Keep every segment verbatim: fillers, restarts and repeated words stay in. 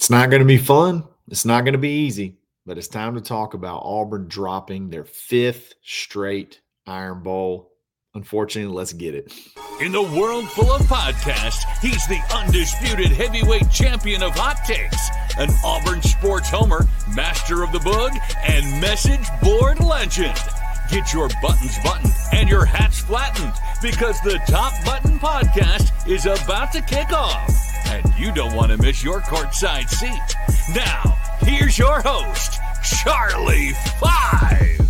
It's not going to be fun. It's not going to be easy, but it's time to talk about Auburn dropping their fifth straight Iron Bowl. Unfortunately, let's get it. In the world full of podcasts, he's the undisputed heavyweight champion of hot takes, an Auburn sports homer, master of the boog, and message board legend. Get your buttons buttoned and your hats flattened because the Top Button Podcast is about to kick off. And you don't want to miss your courtside seat. Now, here's your host, Charlie Five.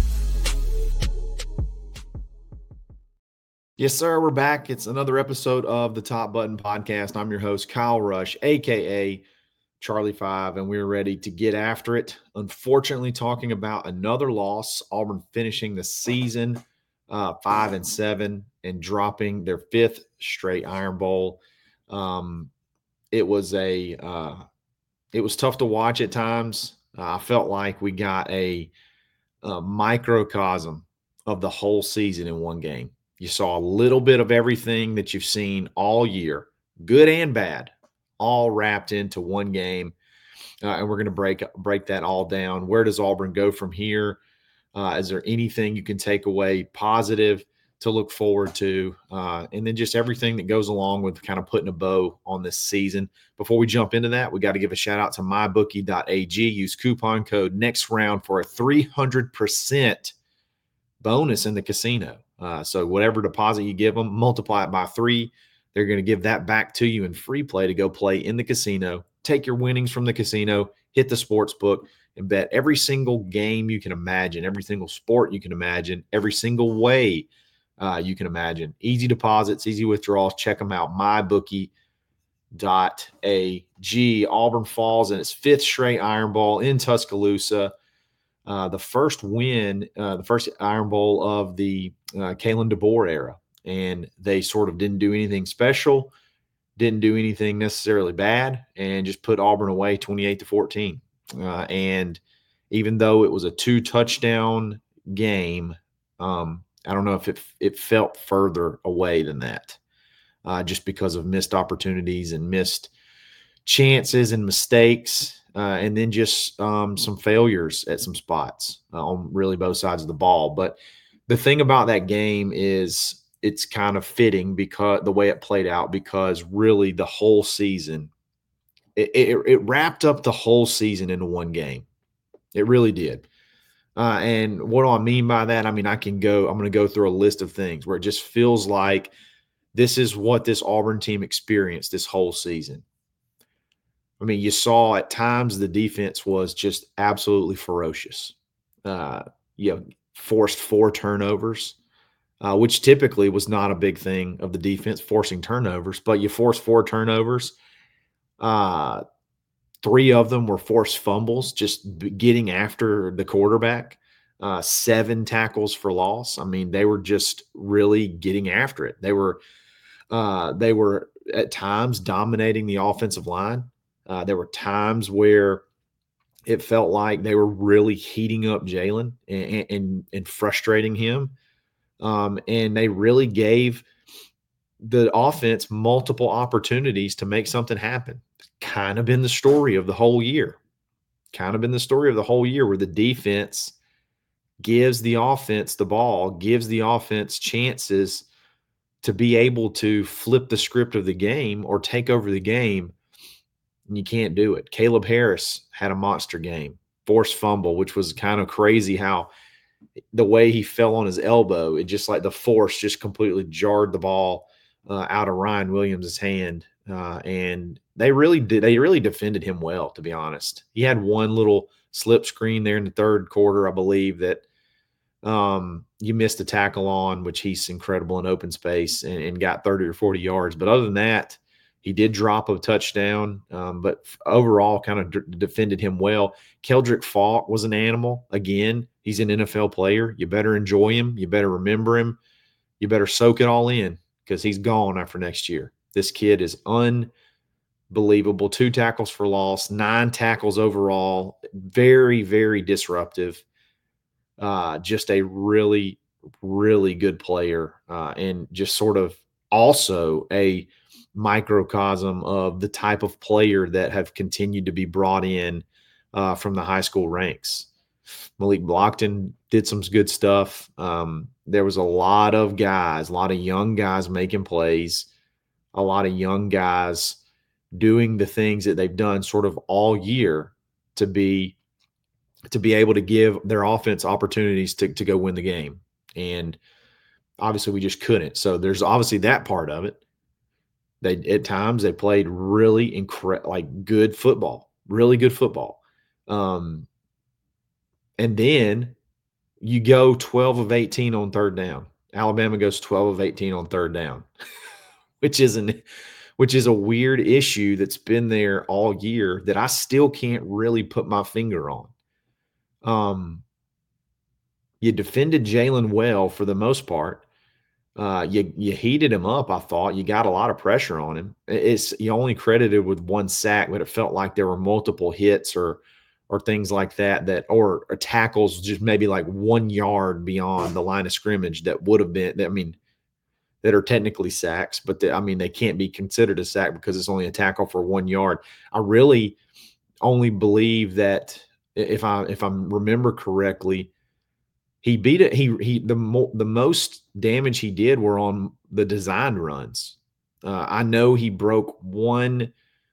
Yes, sir. We're back. It's another episode of the Top Button Podcast. I'm your host, Kyle Rush, a k a. Charlie Five, and we're ready to get after it. Unfortunately, talking about another loss, Auburn finishing the season uh, five and seven and dropping their fifth straight Iron Bowl. Um, it was a uh, it was tough to watch at times. Uh, I felt like we got a, a microcosm of the whole season in one game. You saw a little bit of everything that you've seen all year, good and bad, all wrapped into one game. Uh, and we're going to break break that all down. Where does Auburn go from here? Uh, is there anything you can take away positive to look forward to? Uh, and then just everything that goes along with kind of putting a bow on this season. Before we jump into that, we got to give a shout out to my bookie dot a g. Use coupon code next round for a three hundred percent bonus in the casino. Uh, so whatever deposit you give them, multiply it by three. They're going to give that back to you in free play to go play in the casino. Take your winnings from the casino, hit the sports book, and bet every single game you can imagine, every single sport you can imagine, every single way uh, you can imagine. Easy deposits, easy withdrawals. Check them out, my bookie dot a g. Auburn falls in its fifth straight Iron Bowl in Tuscaloosa. Uh, the first win, uh, the first Iron Bowl of the uh, Kalen DeBoer era. And they sort of didn't do anything special, didn't do anything necessarily bad, and just put Auburn away twenty-eight to fourteen. Uh, and even though it was a two-touchdown game, um, I don't know if it it felt further away than that, uh, just because of missed opportunities and missed chances and mistakes, uh, and then just um, some failures at some spots uh, on really both sides of the ball. But the thing about that game is it's kind of fitting because the way it played out, because really the whole season, it, it, it wrapped up the whole season into one game. It really did. Uh, and what do I mean by that? I mean, I can go, I'm going to go through a list of things where it just feels like this is what this Auburn team experienced this whole season. I mean, you saw at times the defense was just absolutely ferocious. Uh, you know, forced four turnovers. Uh, which typically was not a big thing of the defense, forcing turnovers. But you force four turnovers. Uh, three of them were forced fumbles, just getting after the quarterback. Uh, seven tackles for loss. I mean, they were just really getting after it. They were, uh, they were at times dominating the offensive line. Uh, there were times where it felt like they were really heating up Jalen and, and, and frustrating him. Um, and they really gave the offense multiple opportunities to make something happen. Kind of been the story of the whole year. Kind of been the story of the whole year where the defense gives the offense the ball, gives the offense chances to be able to flip the script of the game or take over the game, and you can't do it. Caleb Harris had a monster game, forced fumble, which was kind of crazy how – the way he fell on his elbow, it just like the force just completely jarred the ball uh, out of Ryan Williams' hand. Uh, and they really did. They really defended him well, to be honest. He had one little slip screen there in the third quarter, I believe, that um, you missed a tackle on, which he's incredible in open space and, and got thirty or forty yards. But other than that, he did drop a touchdown, um, but overall kind of d- defended him well. Keldrick Falk was an animal. Again, he's an N F L player. You better enjoy him. You better remember him. You better soak it all in because he's gone after next year. This kid is unbelievable. Two tackles for loss, nine tackles overall. Very, very disruptive. Uh, just a really, really good player uh, and just sort of also a – microcosm of the type of player that have continued to be brought in uh, from the high school ranks. Malik Blockton did some good stuff. Um, there was a lot of guys, a lot of young guys making plays, a lot of young guys doing the things that they've done sort of all year to be to be able to give their offense opportunities to, to go win the game. And obviously we just couldn't. So there's obviously that part of it. They at times they played really incre- like good football, really good football. Um, and then you go twelve of eighteen on third down. Alabama goes twelve of eighteen on third down, which is an which is a weird issue that's been there all year that I still can't really put my finger on. Um, you defended Jalen well for the most part. Uh, you you heated him up, I thought. You got a lot of pressure on him. It's you only credited with one sack, but it felt like there were multiple hits or or things like that that or, or tackles just maybe like one yard beyond the line of scrimmage that would have been. I mean, that are technically sacks, but they, I mean they can't be considered a sack because it's only a tackle for one yard. I really only believe that if I if I remember correctly. He beat it. He he the mo- the most damage he did were on the designed runs. Uh, I know he broke one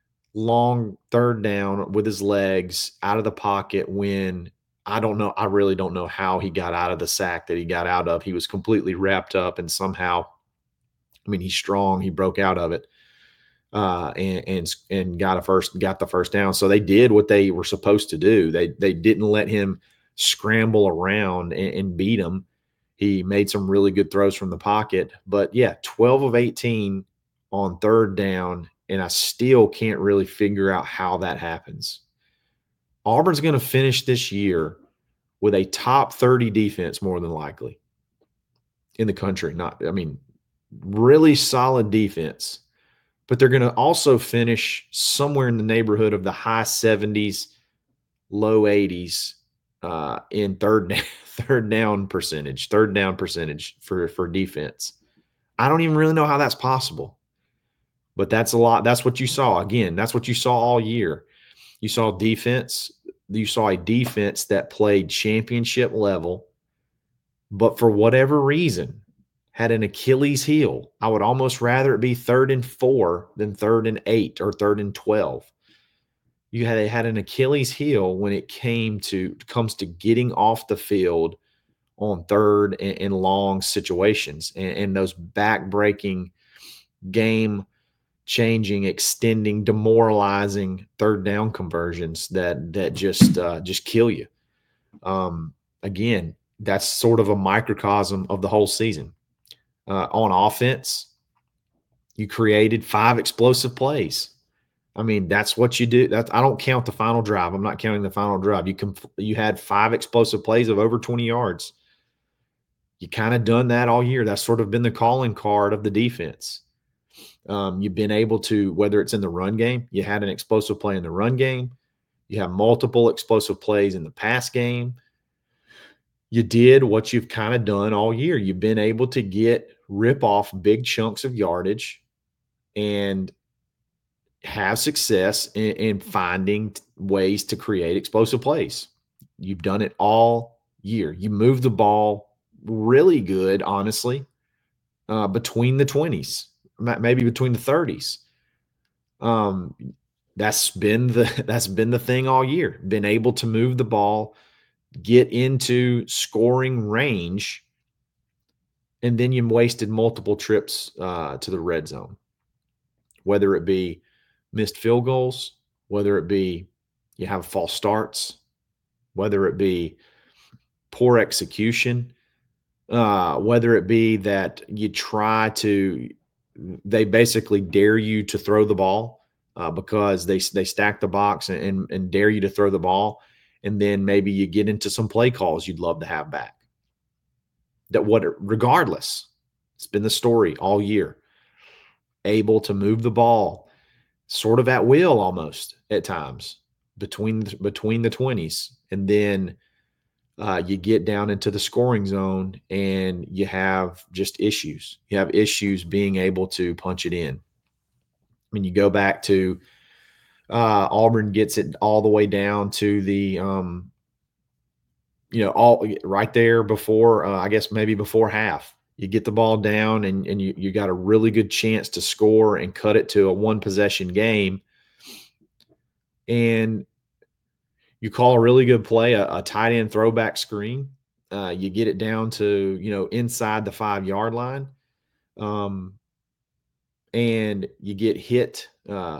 long third down with his legs out of the pocket when I don't know. I really don't know how he got out of the sack that he got out of. He was completely wrapped up and somehow, I mean, he's strong. He broke out of it uh, and and and got a first got the first down. So they did what they were supposed to do. They they didn't let him scramble around and, and beat him. He made some really good throws from the pocket. But, yeah, twelve of eighteen on third down, and I still can't really figure out how that happens. Auburn's going to finish this year with a top thirty defense more than likely in the country. Not, I mean, really solid defense. But they're going to also finish somewhere in the neighborhood of the high seventies, low eighties uh, in third down, third down percentage, third down percentage for, for defense. I don't even really know how that's possible, but that's a lot. That's what you saw. Again, that's what you saw all year. You saw defense. You saw a defense that played championship level, but for whatever reason had an Achilles heel. I would almost rather it be third and four than third and eight or third and twelve. You had had an Achilles heel when it came to comes to getting off the field on third and, and long situations and, and those back-breaking, game-changing, extending, demoralizing third down conversions that that just uh, just kill you. Um, again, that's sort of a microcosm of the whole season. Uh, on offense, you created five explosive plays. I mean, that's what you do. That's, I don't count the final drive. I'm not counting the final drive. You can, you had five explosive plays of over twenty yards. You kind of done that all year. That's sort of been the calling card of the defense. Um, you've been able to, whether it's in the run game, you had an explosive play in the run game. You have multiple explosive plays in the pass game. You did what you've kind of done all year. You've been able to get, rip off big chunks of yardage and have success in, in finding ways to create explosive plays. You've done it all year. You move the ball really good, honestly, uh, between the twenties, maybe between the thirties. Um, that's been the that's been the thing all year. Been able to move the ball, get into scoring range, and then you wasted multiple trips uh, to the red zone, whether it be missed field goals, whether it be you have false starts, whether it be poor execution, uh, whether it be that you try to, they basically dare you to throw the ball uh, because they they stack the box and, and, and dare you to throw the ball, and then maybe you get into some play calls you'd love to have back. That what, regardless, it's been the story all year. Able to move the ball sort of at will almost at times between between the twenties, and then uh, you get down into the scoring zone and you have just issues. You have issues being able to punch it in. mean, you go back to uh, Auburn gets it all the way down to the, um, you know, all right there before, uh, I guess maybe before half. You get the ball down and, and you, you got a really good chance to score and cut it to a one possession game. And you call a really good play, a, a tight end throwback screen. Uh, you get it down to, you know, inside the five yard line. Um, and you get hit. Uh,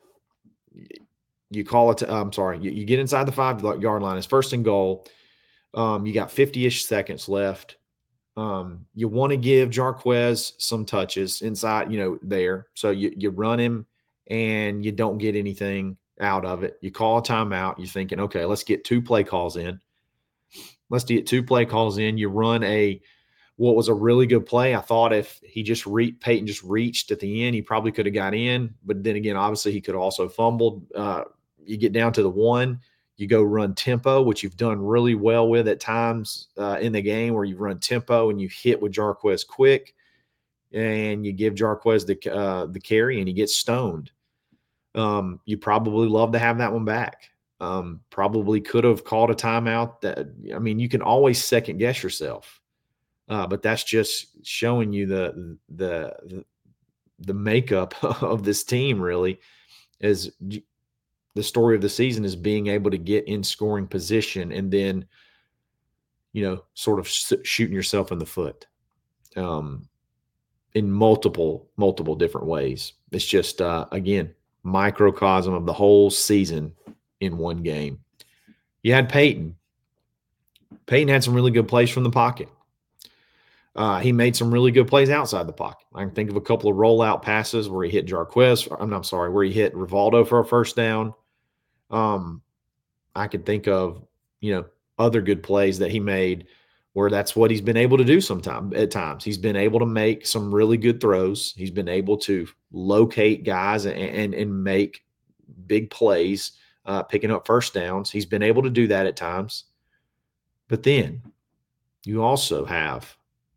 you call it, to, I'm sorry, you, you get inside the five yard line. It's first and goal. Um, you got fifty-ish seconds left. Um, you want to give Jarquez some touches inside, you know, there. So you, you run him and you don't get anything out of it. You call a timeout. You're thinking, okay, let's get two play calls in. Let's get two play calls in. You run a what was a really good play. I thought if he just re- Peyton just reached at the end, he probably could have got in. But then again, obviously he could have also fumbled. Uh, you get down to the one. You go run tempo, which you've done really well with at times uh, in the game where you run tempo and you hit with Jarquez quick, and you give Jarquez the uh, the carry and he gets stoned. Um, you probably love to have that one back. Um, probably could have called a timeout. That I mean, you can always second guess yourself, uh, but that's just showing you the the the makeup of this team. Really, is the story of the season is being able to get in scoring position and then, you know, sort of shooting yourself in the foot um, in multiple, multiple different ways. It's just, uh, again, microcosm of the whole season in one game. You had Peyton. Peyton had some really good plays from the pocket. Uh, he made some really good plays outside the pocket. I can think of a couple of rollout passes where he hit Jarquez. I'm not sorry, where he hit Rivaldo for a first down. Um, I could think of, you know, other good plays that he made where that's what he's been able to do sometime at times. He's been able to make some really good throws. He's been able to locate guys and, and, and make big plays, uh, picking up first downs. He's been able to do that at times. But then you also have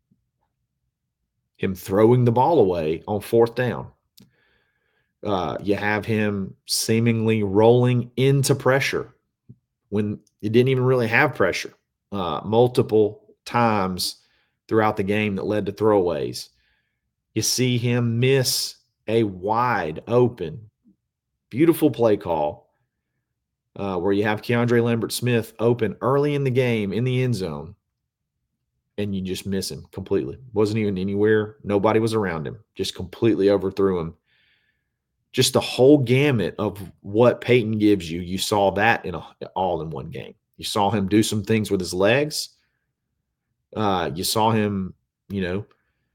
him throwing the ball away on fourth down. Uh, you have him seemingly rolling into pressure when you didn't even really have pressure uh, multiple times throughout the game that led to throwaways. You see him miss a wide open, beautiful play call uh, where you have Keandre Lambert-Smith open early in the game in the end zone, and you just miss him completely. Wasn't even anywhere. Nobody was around him. Just completely overthrew him. Just the whole gamut of what Peyton gives you, you saw that in a, all in one game. You saw him do some things with his legs. Uh, you saw him, you know,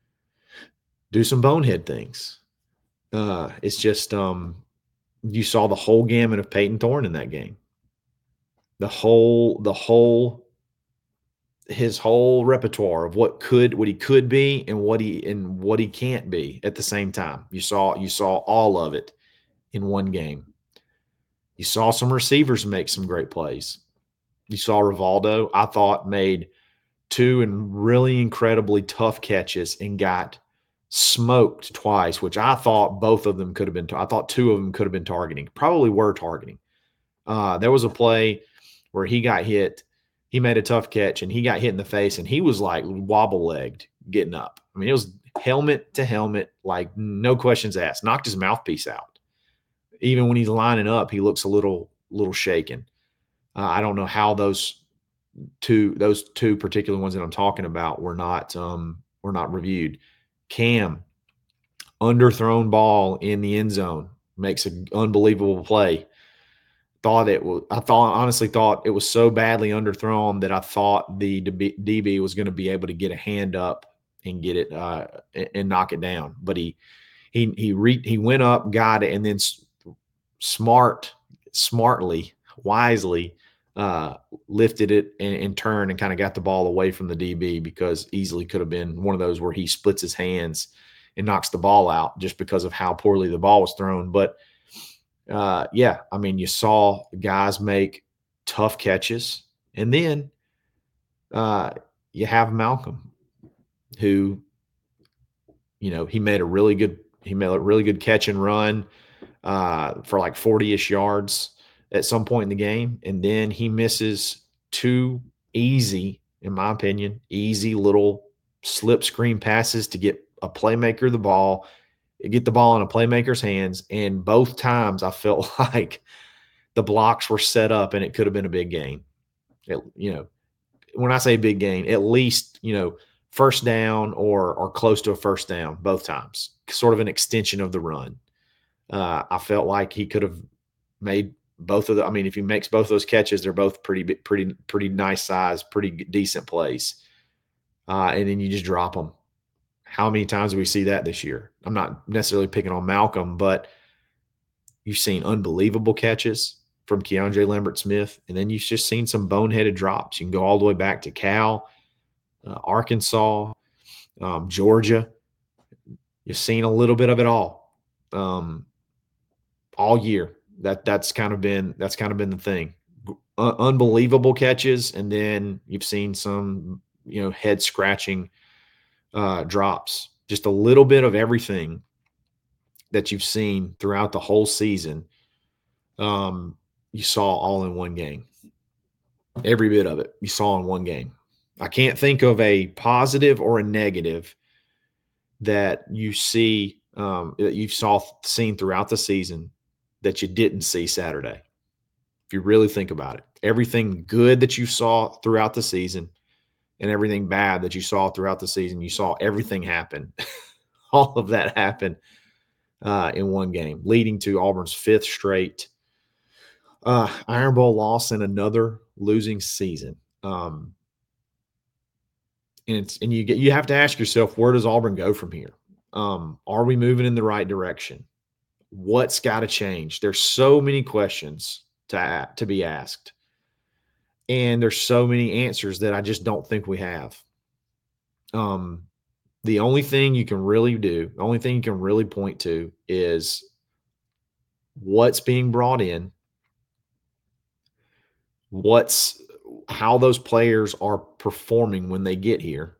do some bonehead things. Uh, it's just um, you saw the whole gamut of Peyton Thorne in that game. The whole, the whole, his whole repertoire of what could, what he could be, and what he and what he can't be at the same time. You saw, you saw all of it in one game. You saw some receivers make some great plays. You saw Rivaldo, I thought, made two and really incredibly tough catches and got smoked twice, which I thought both of them could have been. I thought two of them could have been targeting, probably were targeting. Uh, there was a play where he got hit. He made a tough catch, and he got hit in the face, and he was like wobble-legged getting up. I mean, it was helmet to helmet, like no questions asked. Knocked his mouthpiece out. Even when he's lining up, he looks a little, little shaken. Uh, I don't know how those two, those two particular ones that I'm talking about were not, um, were not reviewed. Cam, underthrown ball in the end zone, makes an unbelievable play. Thought it was, I thought, honestly thought it was so badly underthrown that I thought the D B was going to be able to get a hand up and get it uh, and knock it down. But he, he, he, re, he went up, got it, and then smart, smartly, wisely uh, lifted it and, and turned and kind of got the ball away from the D B, because easily could have been one of those where he splits his hands and knocks the ball out just because of how poorly the ball was thrown. But Uh, yeah, I mean, you saw guys make tough catches, and then uh, you have Malcolm, who, you know, he made a really good he made a really good catch and run uh, for like forty-ish yards at some point in the game. And then he misses two easy, in my opinion, easy little slip screen passes to get a playmaker the ball, get the ball in a playmaker's hands. And both times I felt like the blocks were set up and it could have been a big gain. It, you know, when I say big gain, at least, you know, first down or or close to a first down both times, sort of an extension of the run. Uh, I felt like he could have made both of the. I mean, if he makes both those catches, they're both pretty, pretty, pretty nice size, pretty decent plays. Uh, and then you just drop them. How many times do we see that this year? I'm not necessarily picking on Malcolm, but you've seen unbelievable catches from Keandre Lambert-Smith, and then you've just seen some boneheaded drops. You can go all the way back to Cal, uh, Arkansas, um, Georgia. You've seen a little bit of it all, um, all year. That that's kind of been that's kind of been the thing. Uh, unbelievable catches, and then you've seen some, you know, head scratching uh, drops. Just a little bit of everything that you've seen throughout the whole season. Um, you saw all in one game. Every bit of it you saw in one game. I can't think of a positive or a negative that you see um, that you saw seen throughout the season that you didn't see Saturday. If you really think about it, everything good that you saw throughout the season and everything bad that you saw throughout the season, you saw everything happen. All of that happened uh, in one game, leading to Auburn's fifth straight uh, Iron Bowl loss and another losing season. Um, and it's, and you get, you have to ask yourself, where does Auburn go from here? Um, are we moving in the right direction? What's got to change? There's so many questions to, to be asked. And there's so many answers that I just don't think we have. Um, the only thing you can really do, the only thing you can really point to is what's being brought in, what's how those players are performing when they get here,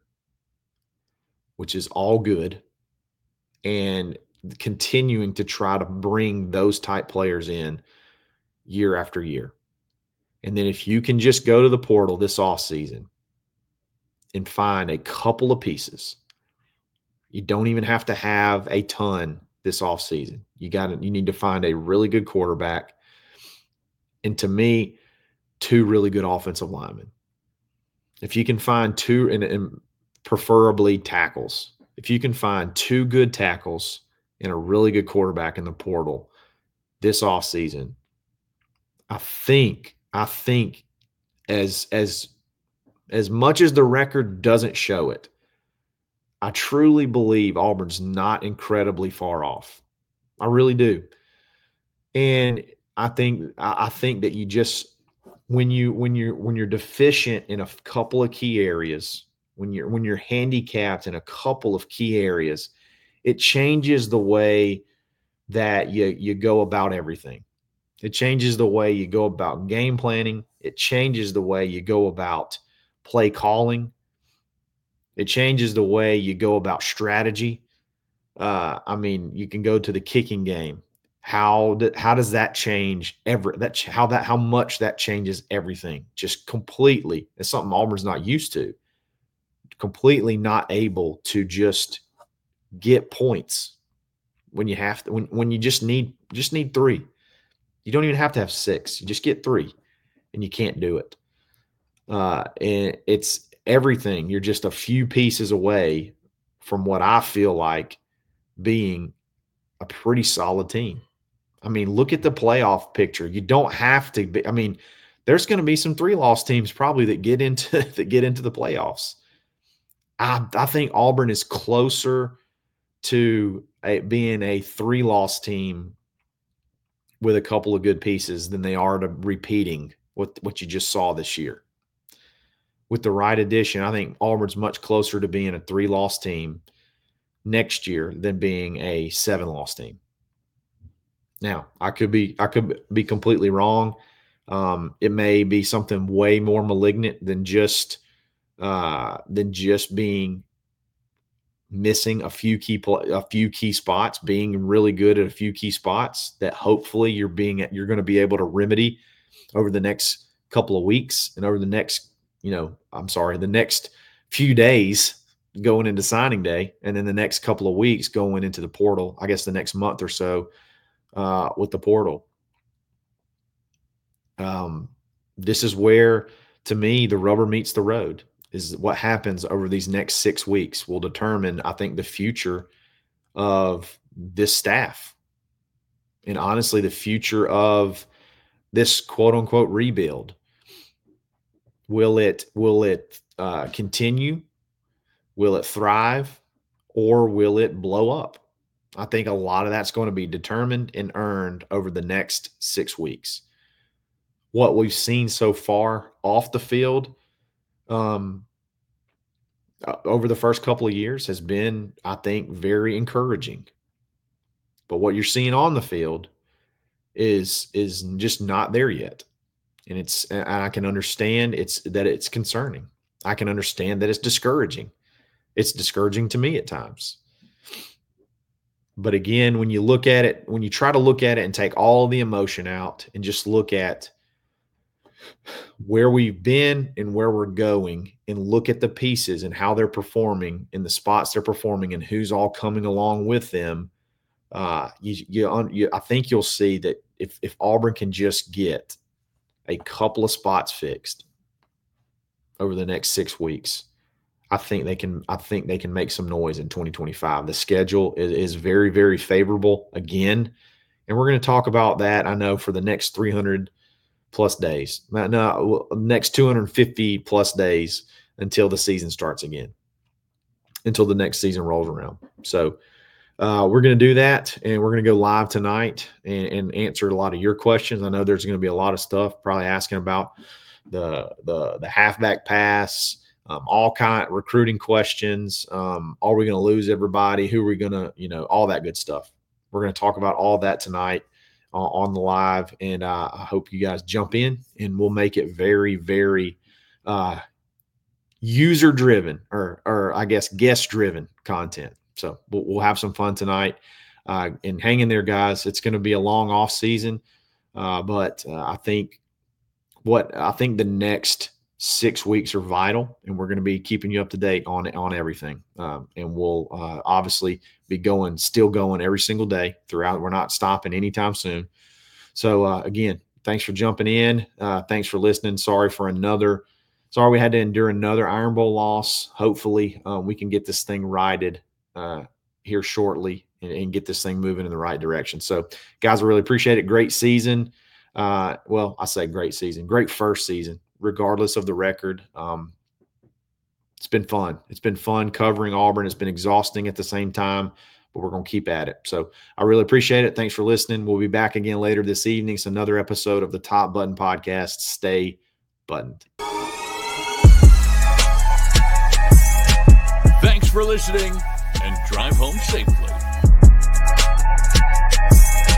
which is all good, and continuing to try to bring those type players in year after year. And then if you can just go to the portal this offseason and find a couple of pieces, you don't even have to have a ton this offseason. You got to, you need to find a really good quarterback. And to me, two really good offensive linemen. If you can find two, and, and preferably tackles, if you can find two good tackles and a really good quarterback in the portal this offseason, I think, I think as, as, as much as the record doesn't show it, I truly believe Auburn's not incredibly far off. I really do. And I think, I think that you just, when you, when you're, when you're deficient in a couple of key areas, when you're, when you're handicapped in a couple of key areas, it changes the way that you, you go about everything. It changes the way you go about game planning. It changes the way you go about play calling. It changes the way you go about strategy. Uh, I mean, you can go to the kicking game. How do, how does that change every that how that how much that changes everything? Just completely. It's something Auburn's not used to. Completely not able to just get points when you have to when when you just need just need three. You don't even have to have six. You just get three, and you can't do it. Uh, and it's everything. You're just a few pieces away from what I feel like being a pretty solid team. I mean, look at the playoff picture. You don't have to be. I mean, there's going to be some three-loss teams probably that get into that get into the playoffs. I, I think Auburn is closer to a, being a three-loss team with a couple of good pieces than they are to repeating what, what you just saw this year. With the right addition, I think Auburn's much closer to being a three-loss team next year than being a seven-loss team. Now, I could be I could be completely wrong. Um, it may be something way more malignant than just uh, than just being missing a few key a few key spots, being really good at a few key spots that hopefully you're being you're going to be able to remedy over the next couple of weeks and over the next, you know, I'm sorry, the next few days going into signing day, and then the next couple of weeks going into the portal, I guess the next month or so uh, with the portal. Um, this is where, to me, the rubber meets the road. Is what happens over these next six weeks will determine, I think, the future of this staff. And honestly, the future of this quote unquote rebuild. Will it, will it uh, continue? Will it thrive, or will it blow up? I think a lot of that's going to be determined and earned over the next six weeks. What we've seen so far off the field um, over the first couple of years has been, I think, very encouraging. But what you're seeing on the field is is just not there yet. And it's and I can understand it's that it's concerning. I can understand that it's discouraging. It's discouraging to me at times. But again, when you look at it, when you try to look at it and take all the emotion out and just look at where we've been and where we're going and look at the pieces and how they're performing in the spots they're performing and who's all coming along with them, uh, you, you, you, I think you'll see that if, if Auburn can just get a couple of spots fixed over the next six weeks, I think they can. I think they can make some noise in twenty twenty-five. The schedule is, is very, very favorable again, and we're going to talk about that. I know for the next three hundred plus days, no, next two hundred fifty plus days until the season starts again, until the next season rolls around. So uh, we're going to do that, and we're going to go live tonight and, and answer a lot of your questions. I know there's going to be a lot of stuff probably asking about the the the halfback pass. Um, all kind of recruiting questions. Um, are we going to lose everybody? Who are we going to, you know, all that good stuff. We're going to talk about all that tonight uh, on the live. And uh, I hope you guys jump in, and we'll make it very, very uh, user driven or, or I guess guest driven content. So we'll, we'll have some fun tonight uh, and hang in there, guys. It's going to be a long off season. Uh, but uh, I think what I think the next six weeks are vital, and we're going to be keeping you up to date on on everything. Um, and we'll uh, obviously be going, still going every single day throughout. We're not stopping anytime soon. So uh, again, thanks for jumping in. Uh, thanks for listening. Sorry for another, sorry we had to endure another Iron Bowl loss. Hopefully uh, we can get this thing righted uh, here shortly and, and get this thing moving in the right direction. So guys, I really appreciate it. Great season. Uh, well, I say great season, great first season. Regardless of the record, um, it's been fun. It's been fun covering Auburn. It's been exhausting at the same time, but we're going to keep at it. So I really appreciate it. Thanks for listening. We'll be back again later this evening. It's another episode of the Top Button Podcast. Stay buttoned. Thanks for listening, and drive home safely.